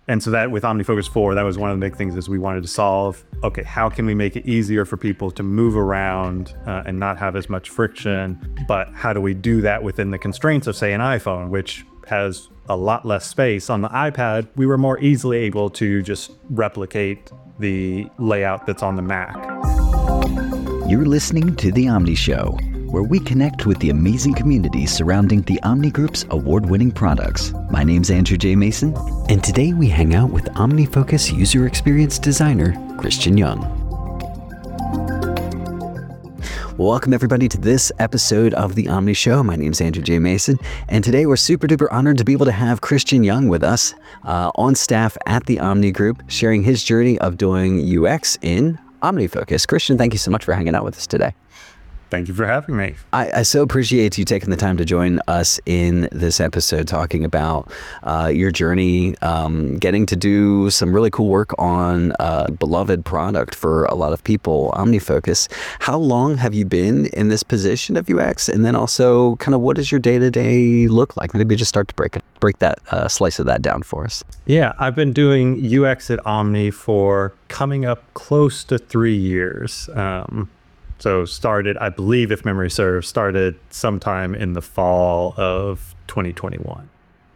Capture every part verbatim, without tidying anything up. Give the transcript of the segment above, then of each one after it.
And so that with OmniFocus four, that was one of the big things is we wanted to solve, okay, how can we make it easier for people to move around uh, and not have as much friction, but how do we do that within the constraints of, say, an iPhone, which has a lot less space. On the iPad, we were more easily able to just replicate the layout that's on the Mac. You're listening to The Omni Show, where we connect with the amazing community surrounding the Omni Group's award-winning products. My name's Andrew J. Mason, and today we hang out with OmniFocus user experience designer, Christian Young. Welcome everybody to this episode of The Omni Show. My name's Andrew J. Mason, and today we're super duper honored to be able to have Christian Young with us uh, on staff at the Omni Group, sharing his journey of doing U X in OmniFocus. Christian, thank you so much for hanging out with us today. Thank you for having me. I, I so appreciate you taking the time to join us in this episode, talking about uh, your journey, um, getting to do some really cool work on a beloved product for a lot of people, OmniFocus. How long have you been in this position of U X? And then also, kind of, what does your day-to-day look like? Maybe just start to break it, break that uh, slice of that down for us. Yeah, I've been doing U X at Omni for coming up close to three years. Um, So started, I believe, if memory serves, started sometime in the fall of twenty twenty-one.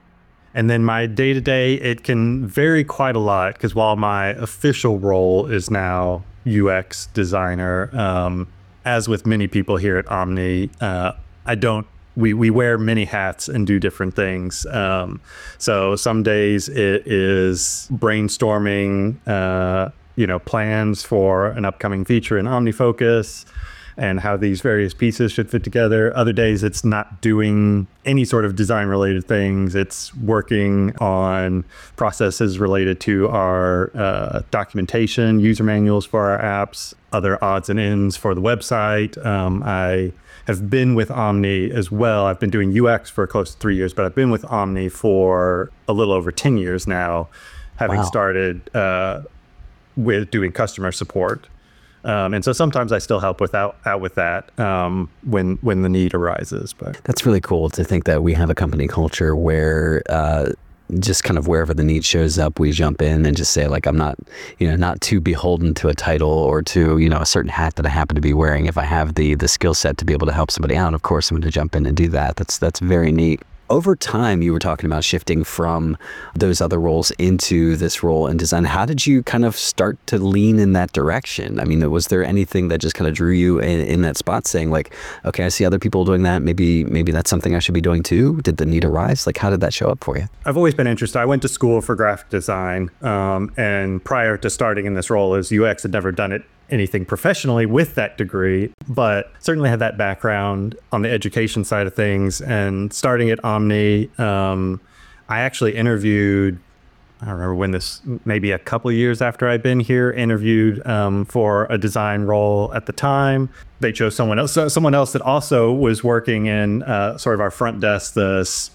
And then my day-to-day, it can vary quite a lot because while my official role is now U X designer, um, as with many people here at Omni, uh, I don't, we, we wear many hats and do different things. Um, so some days it is brainstorming, uh, you know, plans for an upcoming feature in OmniFocus and how these various pieces should fit together. Other days, it's not doing any sort of design-related things. It's working on processes related to our uh, documentation, user manuals for our apps, other odds and ends for the website. Um, I have been with Omni as well. I've been doing U X for close to three years, but I've been with Omni for a little over ten years now, having Wow. started uh, with doing customer support. Um, and so sometimes I still help with out, out with that um, when when the need arises. But that's really cool to think that we have a company culture where uh, just kind of wherever the need shows up, we jump in and just say, like, I'm not, you know, not too beholden to a title or to, you know, a certain hat that I happen to be wearing. If I have the the skill set to be able to help somebody out, of course, I'm going to jump in and do that. That's that's very neat. Over time, you were talking about shifting from those other roles into this role in design. How did you kind of start to lean in that direction? I mean, was there anything that just kind of drew you in, in that spot, saying like, okay, I see other people doing that. Maybe maybe that's something I should be doing too? Did the need arise? Like, how did that show up for you? I've always been interested. I went to school for graphic design. Um, and prior to starting in this role as U X, had never done it anything professionally with that degree, but certainly had that background on the education side of things. And starting at Omni, um, I actually interviewed, I don't remember when this, maybe a couple of years after I'd been here, interviewed um, for a design role at the time. They chose someone else, so someone else that also was working in uh, sort of our front desk, the s-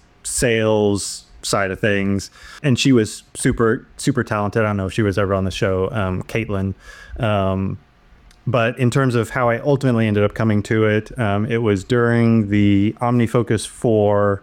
sales side of things. And she was super, super talented. I don't know if she was ever on the show, um, Caitlin. Um, but in terms of how I ultimately ended up coming to it, um, it was during the OmniFocus four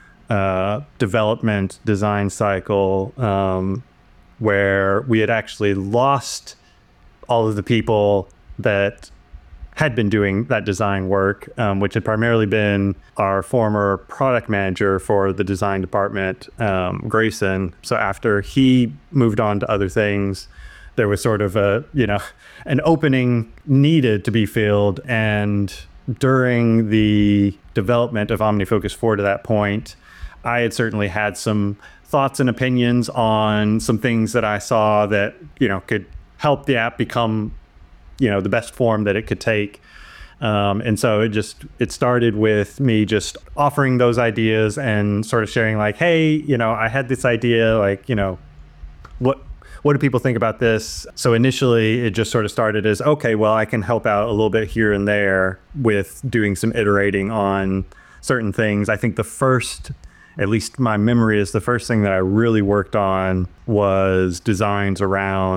uh, development design cycle, um, where we had actually lost all of the people that had been doing that design work, um, which had primarily been our former product manager for the design department, um, Grayson. So after he moved on to other things, there was sort of a, you know, an opening needed to be filled. And during the development of OmniFocus four to that point, I had certainly had some thoughts and opinions on some things that I saw that, you know, could help the app become, you know, the best form that it could take. Um, and so it just, it started with me just offering those ideas and sort of sharing like, hey, you know, I had this idea, like, you know, what, what do people think about this? So initially it just sort of started as, okay, well, I can help out a little bit here and there with doing some iterating on certain things. I think the first, at least my memory is the first thing that I really worked on was designs around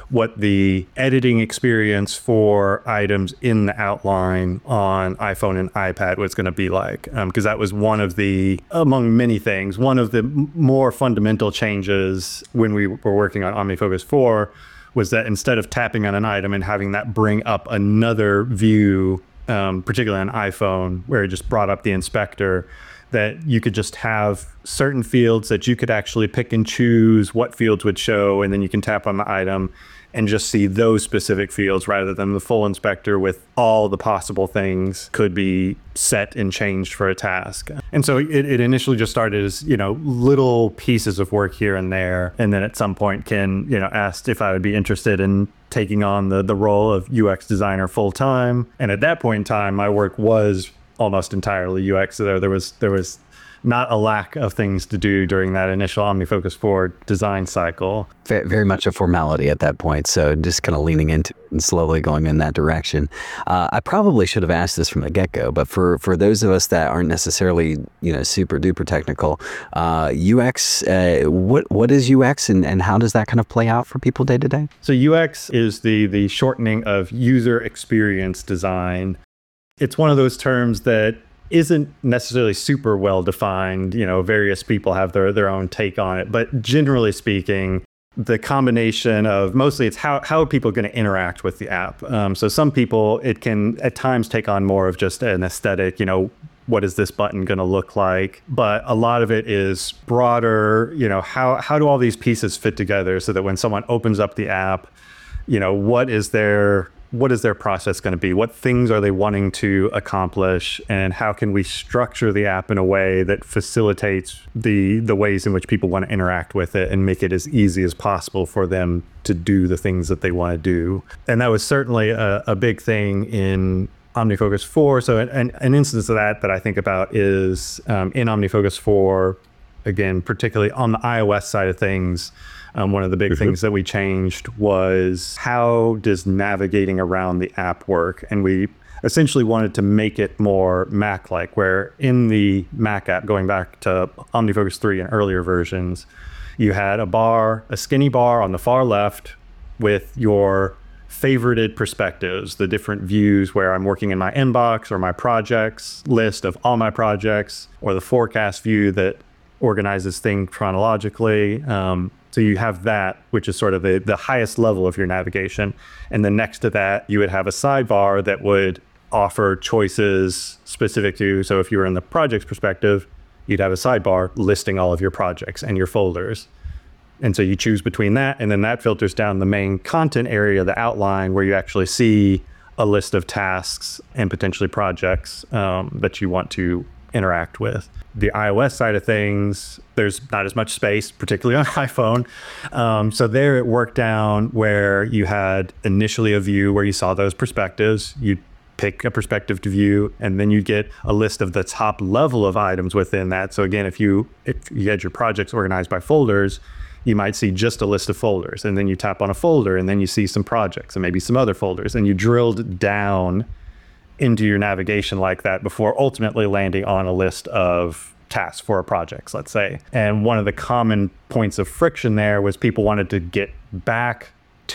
what the editing experience for items in the outline on iPhone and iPad was going to be like. Because um, that was one of the, among many things, one of the m- more fundamental changes when we were working on OmniFocus four was that instead of tapping on an item and having that bring up another view, um, particularly on iPhone, where it just brought up the inspector, that you could just have certain fields that you could actually pick and choose what fields would show, and then you can tap on the item and just see those specific fields rather than the full inspector with all the possible things could be set and changed for a task. And so it, it initially just started as, you know, little pieces of work here and there. And then at some point Ken, you know, asked if I would be interested in taking on the, the role of U X designer full time. And at that point in time, my work was almost entirely U X. So there, there was, there was not a lack of things to do during that initial OmniFocus four design cycle. Very much a formality at that point. So just kind of leaning into it and slowly going in that direction. Uh, I probably should have asked this from the get-go, but for, for those of us that aren't necessarily, you know, super duper technical, uh, U X, uh, what what is U X and, and how does that kind of play out for people day to day? So U X is the the shortening of user experience design. It's one of those terms that isn't necessarily super well defined. You know, various people have their, their own take on it. But generally speaking, the combination of mostly it's how, how are people going to interact with the app? Um, so some people, it can at times take on more of just an aesthetic, you know, what is this button going to look like? But a lot of it is broader, you know, how, how do all these pieces fit together so that when someone opens up the app, you know, what is their what is their process going to be? What things are they wanting to accomplish? And how can we structure the app in a way that facilitates the the ways in which people want to interact with it and make it as easy as possible for them to do the things that they want to do? And that was certainly a, a big thing in OmniFocus four. So an, an instance of that that I think about is um, in OmniFocus four, again, particularly on the iOS side of things, Um, one of the big mm-hmm. things that we changed was how does navigating around the app work? And we essentially wanted to make it more Mac-like, where in the Mac app, going back to OmniFocus three and earlier versions, you had a bar, a skinny bar on the far left with your favorited perspectives, the different views where I'm working in my inbox or my projects list of all my projects, or the forecast view that organizes things chronologically. Um, So you have that, which is sort of the, the highest level of your navigation. And then next to that, you would have a sidebar that would offer choices specific to, so if you were in the projects perspective, you'd have a sidebar listing all of your projects and your folders. And so you choose between that, and then that filters down the main content area, the outline, where you actually see a list of tasks and potentially projects um, that you want to interact with. The iOS side of things, there's not as much space, particularly on iPhone. Um, so there it worked down where you had initially a view where you saw those perspectives. You'd pick a perspective to view, and then you get a list of the top level of items within that. So again, if you if you had your projects organized by folders, you might see just a list of folders, and then you tap on a folder, and then you see some projects and maybe some other folders, and you drilled down into your navigation like that before ultimately landing on a list of tasks for projects, let's say. And one of the common points of friction there was people wanted to get back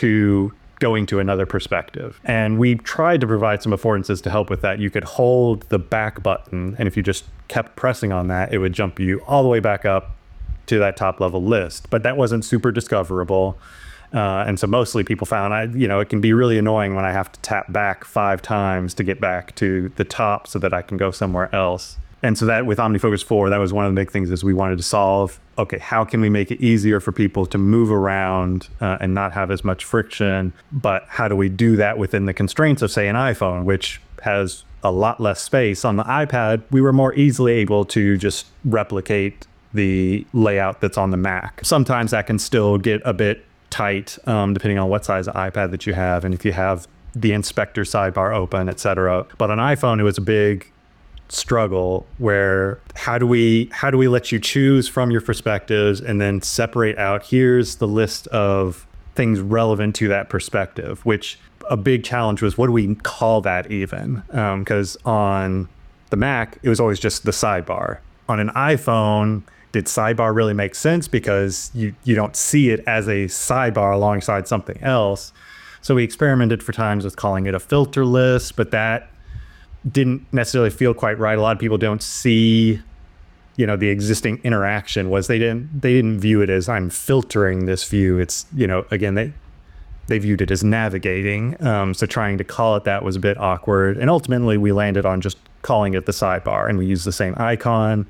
to going to another perspective. And we tried to provide some affordances to help with that. You could hold the back button, and if you just kept pressing on that, it would jump you all the way back up to that top level list. But that wasn't super discoverable. Uh, and so mostly people found, I, you know, it can be really annoying when I have to tap back five times to get back to the top so that I can go somewhere else. And so that with OmniFocus four, that was one of the big things is we wanted to solve, okay, how can we make it easier for people to move around uh, and not have as much friction? But how do we do that within the constraints of, say, an iPhone, which has a lot less space? On the iPad, we were more easily able to just replicate the layout that's on the Mac. Sometimes that can still get a bit tight, um, depending on what size of iPad that you have, and if you have the inspector sidebar open, et cetera. But on iPhone, it was a big struggle where how do we how do we let you choose from your perspectives and then separate out, here's the list of things relevant to that perspective, which a big challenge was, what do we call that even? Because um, on the Mac, it was always just the sidebar. On an iPhone, did sidebar really make sense? Because you, you don't see it as a sidebar alongside something else. So we experimented for times with calling it a filter list, but that didn't necessarily feel quite right. A lot of people don't see, you know, the existing interaction was they didn't they didn't view it as I'm filtering this view. It's, you know, again, they they viewed it as navigating. Um, so trying to call it that was a bit awkward. And ultimately we landed on just calling it the sidebar, and we use the same icon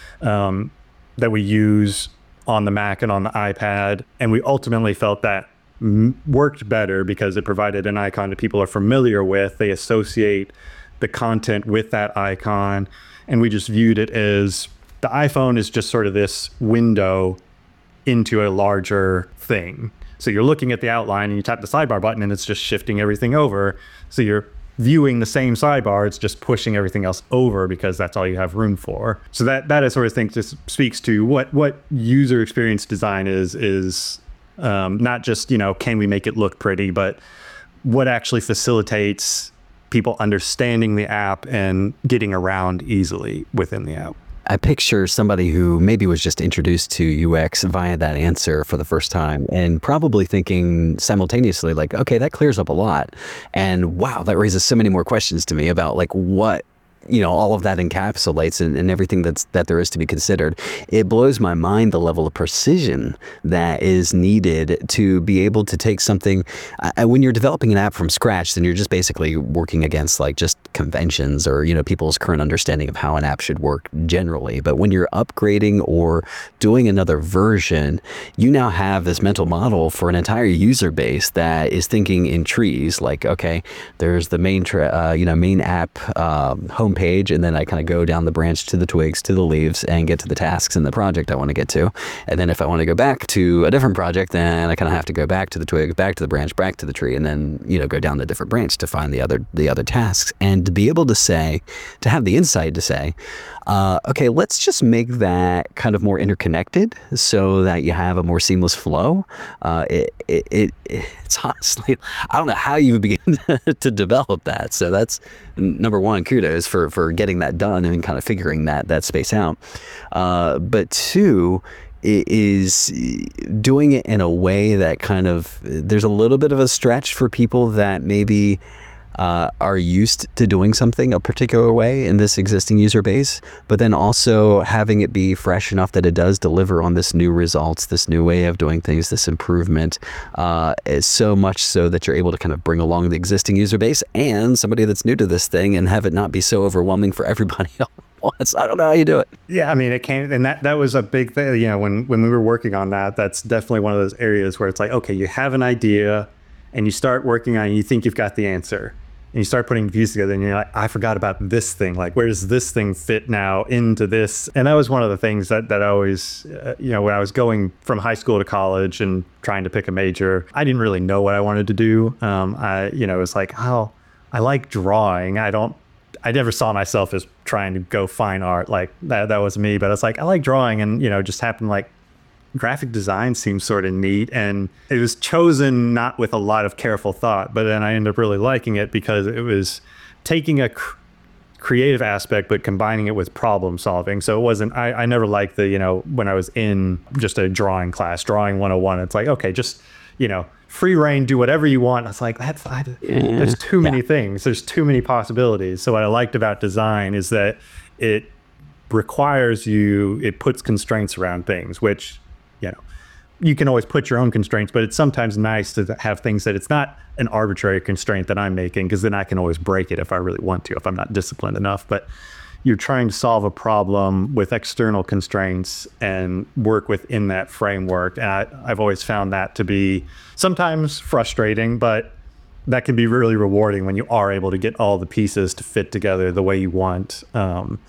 um, that we use on the Mac and on the iPad. And we ultimately felt that m- worked better because it provided an icon that people are familiar with. They associate the content with that icon. And we just viewed it as the iPhone is just sort of this window into a larger thing. So you're looking at the outline and you tap the sidebar button and it's just shifting everything over. So you're viewing the same sidebar, it's just pushing everything else over because that's all you have room for. So that that I sort of think just speaks to what what user experience design is, is um, not just, you know, can we make it look pretty, but what actually facilitates people understanding the app and getting around easily within the app. I picture somebody who maybe was just introduced to U X via that answer for the first time and probably thinking simultaneously like, okay, that clears up a lot. And wow, that raises so many more questions to me about like what, you know, all of that encapsulates and, and everything that's that there is to be considered. It blows my mind the level of precision that is needed to be able to take something. Uh, when you're developing an app from scratch, then you're just basically working against like just conventions or, you know, people's current understanding of how an app should work generally. But when you're upgrading or doing another version, you now have this mental model for an entire user base that is thinking in trees. Like, okay, there's the main, tra- uh, you know, main app um, home page, and then I kind of go down the branch to the twigs to the leaves and get to the tasks in the project I want to get to. And then if I want to go back to a different project, then I kind of have to go back to the twig, back to the branch, back to the tree, and then, you know, go down the different branch to find the other the other tasks. And to be able to say, to have the insight to say, uh, okay, let's just make that kind of more interconnected so that you have a more seamless flow. Uh, it, it, it it's honestly, I don't know how you would begin to develop that. So that's number one, kudos for for getting that done and kind of figuring that that space out. Uh, but two, it is doing it in a way that kind of, there's a little bit of a stretch for people that maybe Uh, are used to doing something a particular way in this existing user base, but then also having it be fresh enough that it does deliver on this new results, this new way of doing things, this improvement, uh, is so much so that you're able to kind of bring along the existing user base and somebody that's new to this thing and have it not be so overwhelming for everybody else. I don't know how you do it. Yeah, I mean, it came, and that, that was a big thing, you know, when, when we were working on that, that's definitely one of those areas where it's like, okay, you have an idea and you start working on it and you think you've got the answer. And you start putting views together and you're like, I forgot about this thing. Like, where does this thing fit now into this? And that was one of the things that, that I always, uh, you know, when I was going from high school to college and trying to pick a major, I didn't really know what I wanted to do. Um, I, you know, it was like, oh, I like drawing. I don't, I never saw myself as trying to go fine art. Like that, that was me. But it's like, I like drawing, and, you know, just happened like, graphic design seems sort of neat, and it was chosen not with a lot of careful thought, but then I ended up really liking it because it was taking a cr- creative aspect but combining it with problem solving. So it wasn't, I, I never liked the, you know, when I was in just a drawing class, drawing one oh one, it's like, okay, just, you know, free reign, do whatever you want. I was like, that's, I, Yeah. there's too many Yeah. things, there's too many possibilities. So what I liked about design is that it requires you, it puts constraints around things, which, you know, you can always put your own constraints, but it's sometimes nice to have things that it's not an arbitrary constraint that I'm making, because then I can always break it if I really want to, if I'm not disciplined enough. But you're trying to solve a problem with external constraints and work within that framework. And I, I've always found that to be sometimes frustrating, but that can be really rewarding when you are able to get all the pieces to fit together the way you want. Um,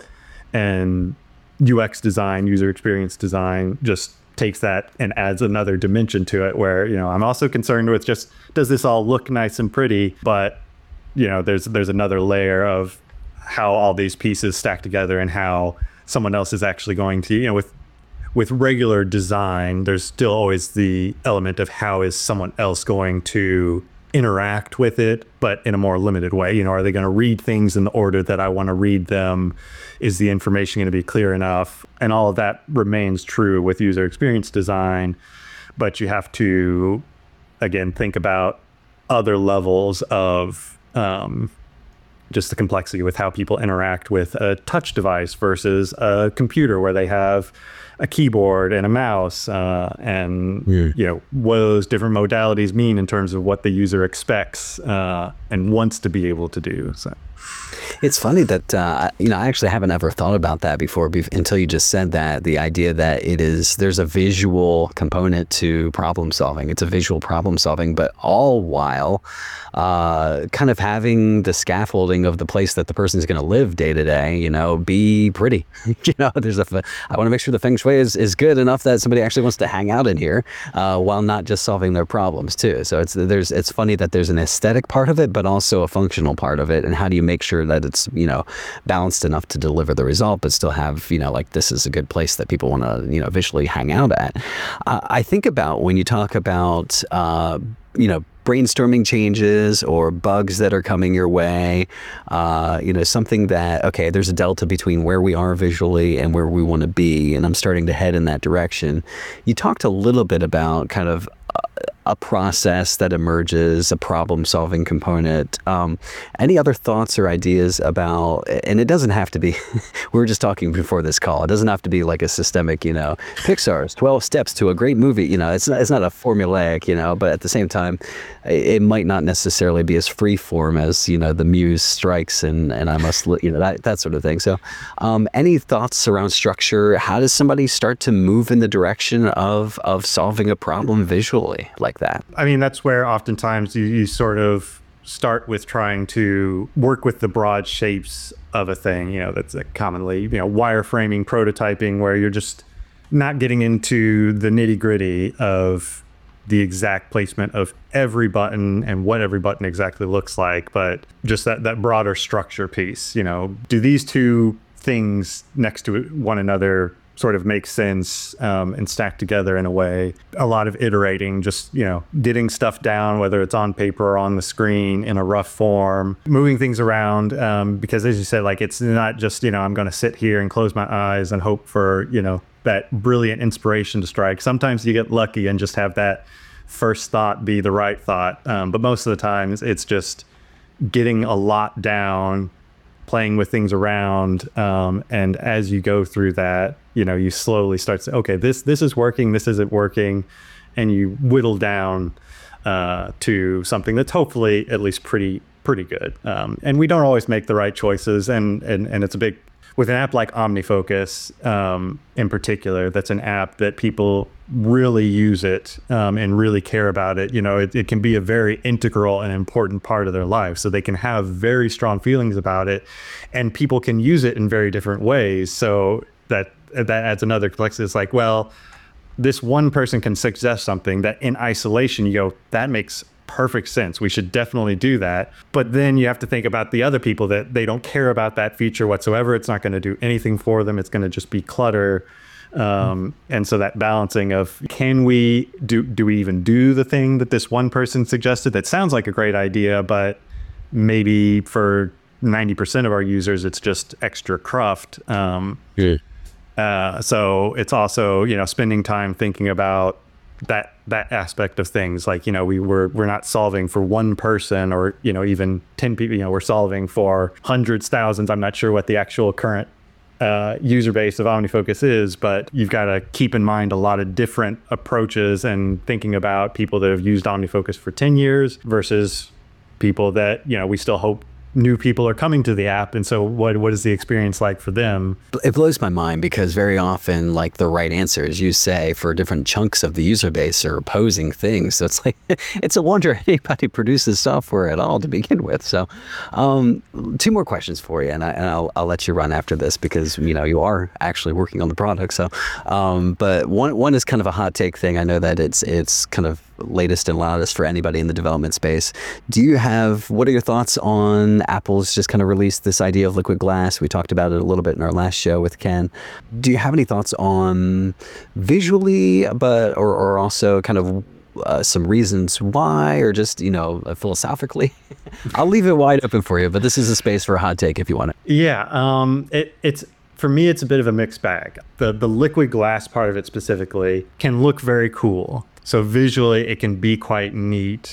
and U X design, user experience design, just takes that and adds another dimension to it, where, you know, I'm also concerned with just, does this all look nice and pretty? But, you know, there's there's another layer of how all these pieces stack together and how someone else is actually going to, you know, with with regular design, there's still always the element of how is someone else going to interact with it, but in a more limited way. You know, are they going to read things in the order that I want to read them? Is the information going to be clear enough? And all of that remains true with user experience design, but you have to, again, think about other levels of um, just the complexity with how people interact with a touch device versus a computer where they have a keyboard and a mouse, uh, and yeah. you know, what those different modalities mean in terms of what the user expects uh, and wants to be able to do. So. It's funny that, uh, you know, I actually haven't ever thought about that before be- until you just said that. The idea that it is, there's a visual component to problem solving. It's a visual problem solving, but all while uh, kind of having the scaffolding of the place that the person is going to live day to day, you know, be pretty. you know, there's a, I want to make sure the feng shui is, is good enough that somebody actually wants to hang out in here uh, while not just solving their problems too. So it's, there's, it's funny that there's an aesthetic part of it, but also a functional part of it. And how do you make sure that it's, you know, balanced enough to deliver the result, but still have, you know, like this is a good place that people want to, you know, visually hang out at. Uh, I think about when you talk about, uh, you know, brainstorming changes or bugs that are coming your way, uh, you know, something that, okay, there's a delta between where we are visually and where we want to be, and I'm starting to head in that direction. You talked a little bit about kind of a process that emerges, a problem-solving component. Um, any other thoughts or ideas about, and it doesn't have to be, we were just talking before this call, it doesn't have to be like a systemic, you know, Pixar's twelve steps to a great movie, you know, it's not, it's not a formulaic, you know, but at the same time, it might not necessarily be as free form as, you know, the muse strikes and, and I must, you know, that, that sort of thing. So um, any thoughts around structure? How does somebody start to move in the direction of, of solving a problem visually like that? I mean, that's where oftentimes you, you sort of start with trying to work with the broad shapes of a thing. You know, that's a commonly, you know, wireframing, prototyping, where you're just not getting into the nitty gritty of the exact placement of every button and what every button exactly looks like, but just that, that broader structure piece. You know, do these two things next to one another sort of make sense um, and stack together in a way? A lot of iterating, just, you know, getting stuff down, whether it's on paper or on the screen in a rough form, moving things around, um, because as you said, like, it's not just, you know, I'm going to sit here and close my eyes and hope for, you know, that brilliant inspiration to strike. Sometimes you get lucky and just have that first thought be the right thought. Um, but most of the times it's just getting a lot down, playing with things around. Um, and as you go through that, you know, you slowly start to say, okay, this, this is working, this isn't working. And you whittle down uh, to something that's hopefully at least pretty, pretty good. Um, and we don't always make the right choices. And, and, and it's a big, with an app like OmniFocus um, in particular, that's an app that people really use it um, and really care about it. You know, it, it can be a very integral and important part of their life. So they can have very strong feelings about it, and people can use it in very different ways. So that that adds another complexity. It's like, well, this one person can suggest something that in isolation, you go, that makes perfect sense. We should definitely do that. But then you have to think about the other people that they don't care about that feature whatsoever. It's not going to do anything for them. It's going to just be clutter. Um, and so that balancing of, can we do, do we even do the thing that this one person suggested that sounds like a great idea, but maybe for ninety percent of our users, it's just extra cruft. Um, yeah. uh, so it's also, you know, spending time thinking about that that aspect of things. Like, you know, we were we're not solving for one person or, you know, even ten people. You know, we're solving for hundreds, thousands. I'm not sure what the actual current uh, user base of OmniFocus is, but you've got to keep in mind a lot of different approaches and thinking about people that have used OmniFocus for ten years versus people that, you know, we still hope new people are coming to the app. And so what what is the experience like for them? It blows my mind because very often, like, the right answers you say for different chunks of the user base are opposing things. So it's like, it's a wonder anybody produces software at all to begin with. So um, two more questions for you, and, I, and I'll, I'll let you run after this because, you know, you are actually working on the product. So, um, but one one is kind of a hot take thing. I know that it's it's kind of latest and loudest for anybody in the development space. Do you have, what are your thoughts on Apple's just kind of released this idea of liquid glass? We talked about it a little bit in our last show with Ken. Do you have any thoughts on visually, but or, or also kind of uh, some reasons why, or just, you know, uh, philosophically? I'll leave it wide open for you, but this is a space for a hot take if you want it. Yeah, um, it, it's for me, it's a bit of a mixed bag. The the liquid glass part of it specifically can look very cool. So visually, it can be quite neat,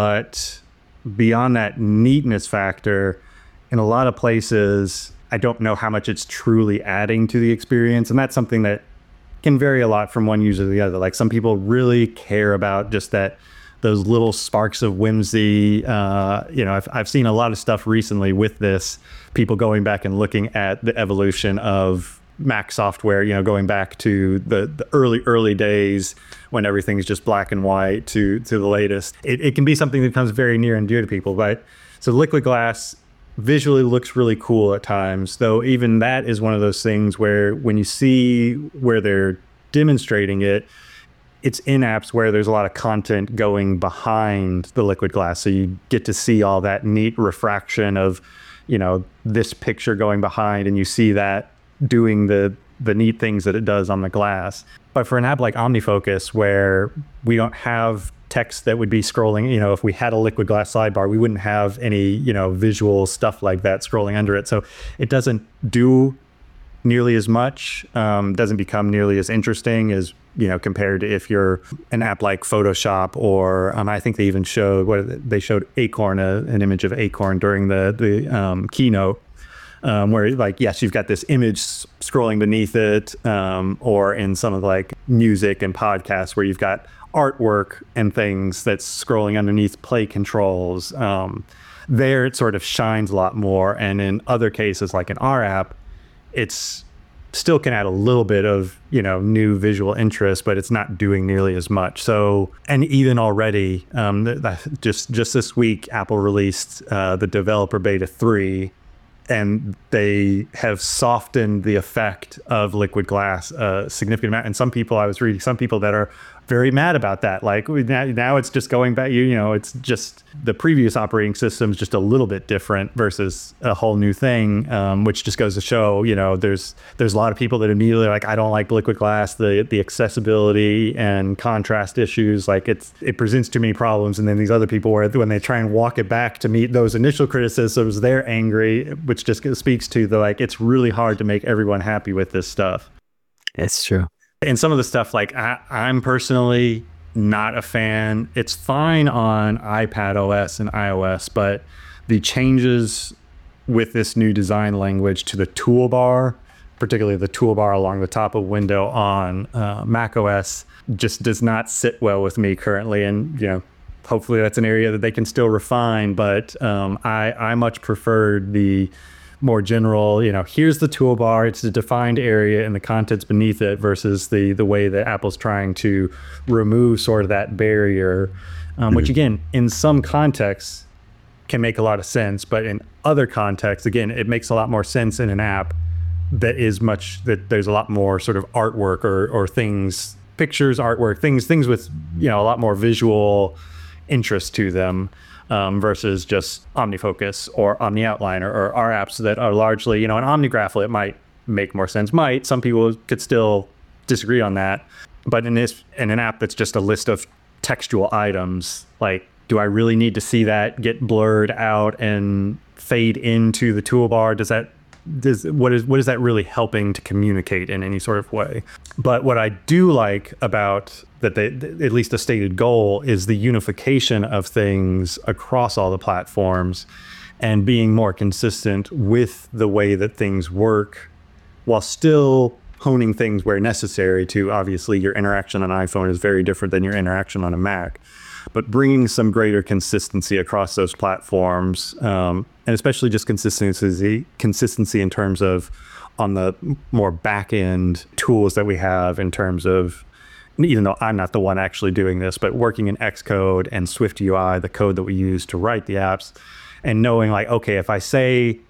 but beyond that neatness factor, in a lot of places, I don't know how much it's truly adding to the experience. And that's something that can vary a lot from one user to the other. Like some people really care about just that, those little sparks of whimsy. Uh, you know, I've, I've seen a lot of stuff recently with this, people going back and looking at the evolution of Mac software, you know, going back to the, the early, early days when everything's just black and white to, to the latest. It, it can be something that becomes very near and dear to people, right? So liquid glass visually looks really cool at times, though even that is one of those things where when you see where they're demonstrating it, it's in apps where there's a lot of content going behind the liquid glass. So you get to see all that neat refraction of, you know, this picture going behind, and you see that doing the the neat things that it does on the glass. But for an app like OmniFocus, where we don't have text that would be scrolling, you know, if we had a liquid glass sidebar, we wouldn't have any, you know, visual stuff like that scrolling under it. So it doesn't do nearly as much, um, doesn't become nearly as interesting as, you know, compared to if you're an app like Photoshop, or um, I think they even showed, what they showed Acorn, a, an image of Acorn during the, the um, keynote. Um, where like, yes, you've got this image s- scrolling beneath it, um, or in some of like music and podcasts where you've got artwork and things that's scrolling underneath play controls. Um, there it sort of shines a lot more. And in other cases, like in our app, it's still can add a little bit of, you know, new visual interest, but it's not doing nearly as much. So, and even already, um, th- th- just, just this week, Apple released uh, the developer beta three, and they have softened the effect of liquid glass a significant amount. And some people, I was reading some people that are very mad about that. Like now, now it's just going back, you, you know, it's just the previous operating system is just a little bit different versus a whole new thing, um, which just goes to show, you know, there's there's a lot of people that immediately are like, I don't like liquid glass, the the accessibility and contrast issues, like it's it presents too many problems. And then these other people, where when they try and walk it back to meet those initial criticisms, they're angry, which just speaks to the, like, it's really hard to make everyone happy with this stuff. It's true. And some of the stuff, like I, I'm personally not a fan. It's fine on iPad O S and iOS, but the changes with this new design language to the toolbar, particularly the toolbar along the top of window on uh, Mac O S, just does not sit well with me currently. And, you know, hopefully that's an area that they can still refine. But um, I, I much preferred the more general, you know, here's the toolbar, it's a defined area and the contents beneath it, versus the the way that Apple's trying to remove sort of that barrier, um, mm-hmm. which again, in some contexts can make a lot of sense, but in other contexts, again, it makes a lot more sense in an app that is much, that there's a lot more sort of artwork or or things, pictures, artwork, things, things with, you know, a lot more visual interest to them. Um, versus just OmniFocus or OmniOutliner or our apps that are largely, you know, an OmniGraffle, it might make more sense. Might, some people could still disagree on that. But in this, in an app that's just a list of textual items, like, do I really need to see that get blurred out and fade into the toolbar? Does that, does, what is, what is that really helping to communicate in any sort of way? But what I do like about that, they, at least the stated goal, is the unification of things across all the platforms and being more consistent with the way that things work, while still honing things where necessary to, obviously your interaction on iPhone is very different than your interaction on a Mac, but bringing some greater consistency across those platforms, um, and especially just consistency, consistency in terms of on the more back end tools that we have, in terms of, even though I'm not the one actually doing this, but working in Xcode and SwiftUI, the code that we use to write the apps, and knowing like, okay, if I say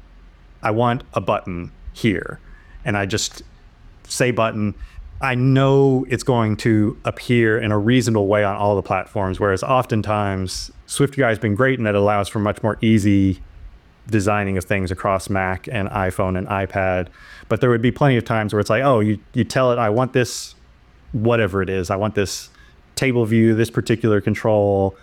I want a button here and I just say button, I know it's going to appear in a reasonable way on all the platforms, whereas oftentimes SwiftUI has been great in that it allows for much more easy designing of things across Mac and iPhone and iPad. But there would be plenty of times where it's like, oh, you, you tell it, I want this, whatever it is, I want this table view this particular control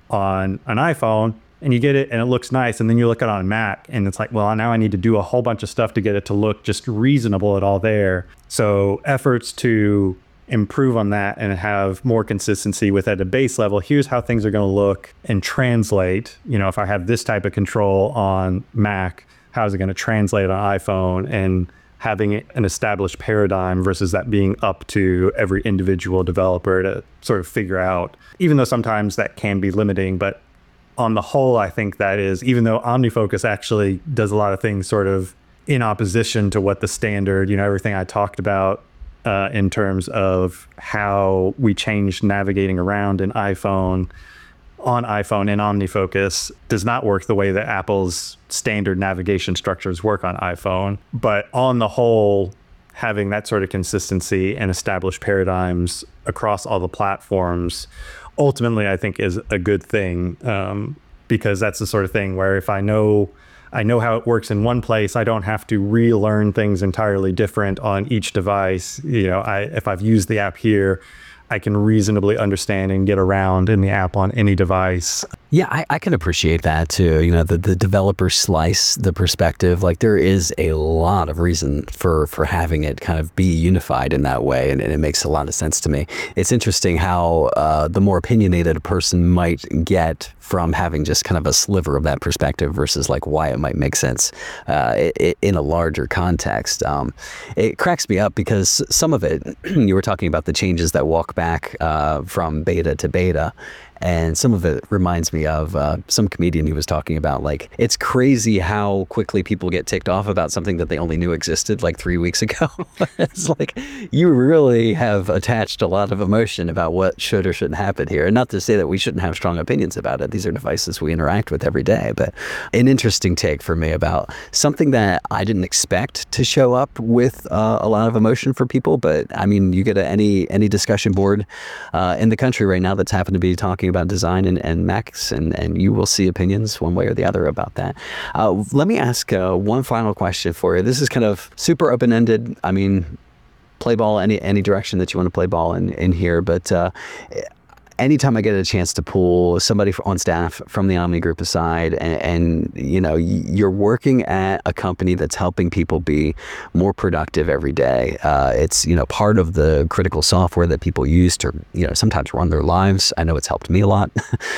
on an iPhone, and you get it and it looks nice, and then you look at it on a Mac and it's like, well, now I need to do a whole bunch of stuff to get it to look just reasonable at all there. So efforts to improve on that and have more consistency with at a base level, here's how things are going to look and translate. You know, if I have this type of control on Mac, how is it going to translate on iPhone, and having an established paradigm versus that being up to every individual developer to sort of figure out, even though sometimes that can be limiting. But on the whole, I think that is, even though OmniFocus actually does a lot of things sort of in opposition to what the standard, you know, everything I talked about uh, in terms of how we changed navigating around in iPhone, on iPhone in OmniFocus does not work the way that Apple's standard navigation structures work on iPhone. But on the whole, having that sort of consistency and established paradigms across all the platforms ultimately I think is a good thing, um, because that's the sort of thing where if I know I know how it works in one place, I don't have to relearn things entirely different on each device. You know, I if I've used the app here, I can reasonably understand and get around in the app on any device. Yeah, I, I can appreciate that too. You know, the, the developer slice, the perspective, like there is a lot of reason for, for having it kind of be unified in that way. And, and it makes a lot of sense to me. It's interesting how uh, the more opinionated a person might get from having just kind of a sliver of that perspective versus like why it might make sense uh, it, in a larger context. Um, it cracks me up because some of it, you were talking about the changes that walk back uh, from beta to beta. And some of it reminds me of uh, some comedian who was talking about, like, it's crazy how quickly people get ticked off about something that they only knew existed like three weeks ago. It's like, you really have attached a lot of emotion about what should or shouldn't happen here. And not to say that we shouldn't have strong opinions about it. These are devices we interact with every day. But an interesting take for me about something that I didn't expect to show up with uh, a lot of emotion for people. But I mean, you get a, any any discussion board uh, in the country right now that's happened to be talking about design and, and Macs, and, and you will see opinions one way or the other about that. Uh, let me ask uh, one final question for you. This is kind of super open-ended. I mean, play ball any any direction that you want to play ball in, in here, but uh, anytime I get a chance to pull somebody on staff from the Omni Group aside, and, and you know, you're working at a company that's helping people be more productive every day. Uh, it's, you know, part of the critical software that people use to, you know, sometimes run their lives. I know it's helped me a lot.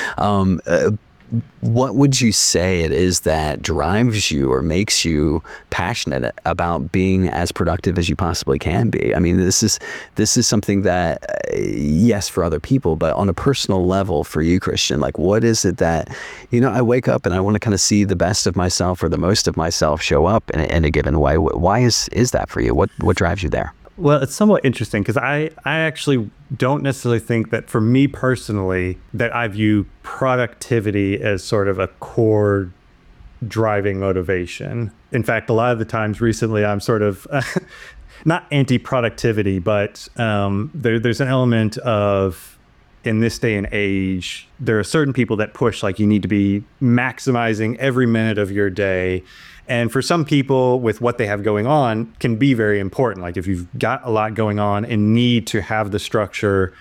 um, uh, what would you say it is that drives you or makes you passionate about being as productive as you possibly can be? I mean, this is this is something that, uh, yes, for other people, but on a personal level for you, Christian, like, what is it that, you know, I wake up and I want to kind of see the best of myself or the most of myself show up in a, in a given way? Why is is that for you? What what drives you there? Well, it's somewhat interesting because I, I actually don't necessarily think that for me personally that I view productivity as sort of a core driving motivation. In fact, a lot of the times recently I'm sort of uh, not anti-productivity, but um, there, there's an element of, in this day and age, there are certain people that push like you need to be maximizing every minute of your day. And for some people, with what they have going on, can be very important. Like if you've got a lot going on and need to have the structure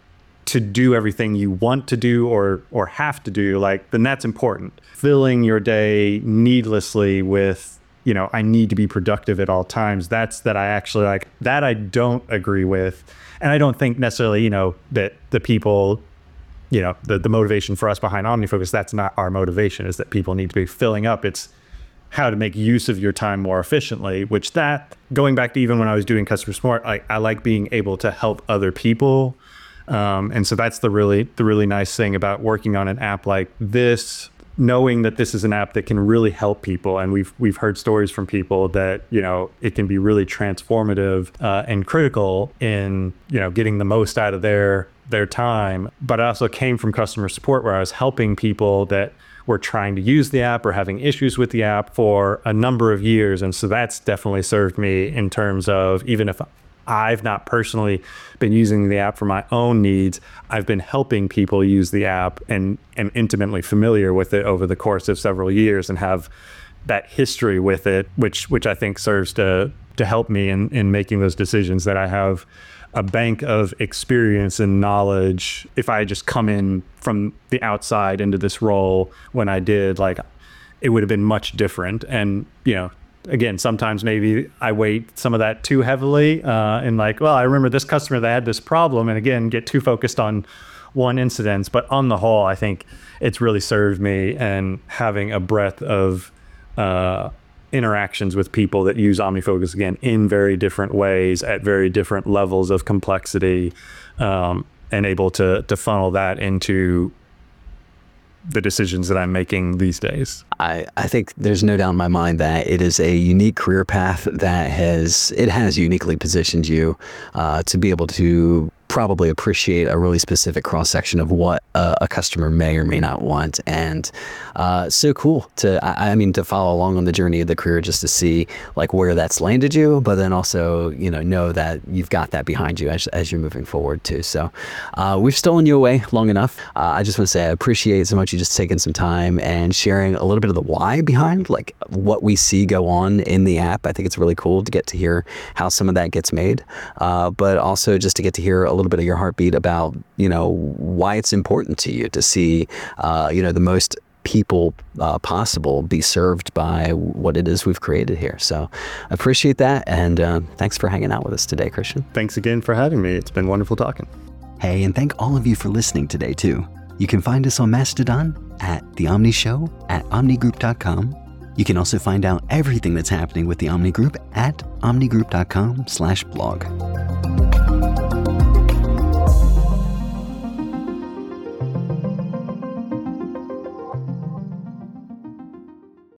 to do everything you want to do or or have to do, like, then that's important. Filling your day needlessly with, you know, I need to be productive at all times, that's that I actually like, that I don't agree with. And I don't think necessarily, you know, that the people, you know, the, the motivation for us behind OmniFocus, that's not our motivation, is that people need to be filling up. It's how to make use of your time more efficiently, which that, going back to even when I was doing customer support, I, I like being able to help other people. Um, and so that's the really, the really nice thing about working on an app like this, knowing that this is an app that can really help people. And we've, we've heard stories from people that, you know, it can be really transformative uh, and critical in, you know, getting the most out of their, their time. But I also came from customer support where I was helping people that were trying to use the app or having issues with the app for a number of years. And so that's definitely served me in terms of, even if I've not personally been using the app for my own needs, I've been helping people use the app and am intimately familiar with it over the course of several years and have that history with it, which which I think serves to to help me in, in making those decisions that I have a bank of experience and knowledge if I had just come in from the outside into this role when I did, like it would have been much different. And, you know, again, sometimes maybe I weight some of that too heavily uh, and like, well, I remember this customer that had this problem, and again, get too focused on one incident. But on the whole, I think it's really served me, and having a breadth of uh, interactions with people that use OmniFocus, again, in very different ways at very different levels of complexity, um, and able to to funnel that into the decisions that I'm making these days. I, I think there's no doubt in my mind that it is a unique career path that has, it has uniquely positioned you uh, to be able to probably appreciate a really specific cross-section of what uh, a customer may or may not want. And uh, so cool to, I, I mean, to follow along on the journey of the career, just to see like where that's landed you, but then also, you know, know that you've got that behind you as, as you're moving forward too. So uh, we've stolen you away long enough. Uh, I just want to say I appreciate so much you just taking some time and sharing a little bit of the why behind like what we see go on in the app. I think it's really cool to get to hear how some of that gets made, uh, but also just to get to hear a little bit of your heartbeat about, you know, why it's important to you to see, uh, you know, the most people uh, possible be served by what it is we've created here. So I appreciate that. And uh, thanks for hanging out with us today, Christian. Thanks again for having me. It's been wonderful talking. Hey, and thank all of you for listening today too. You can find us on Mastodon at The Omni Show at omni group dot com. You can also find out everything that's happening with the Omni Group at omni group dot com slash blog.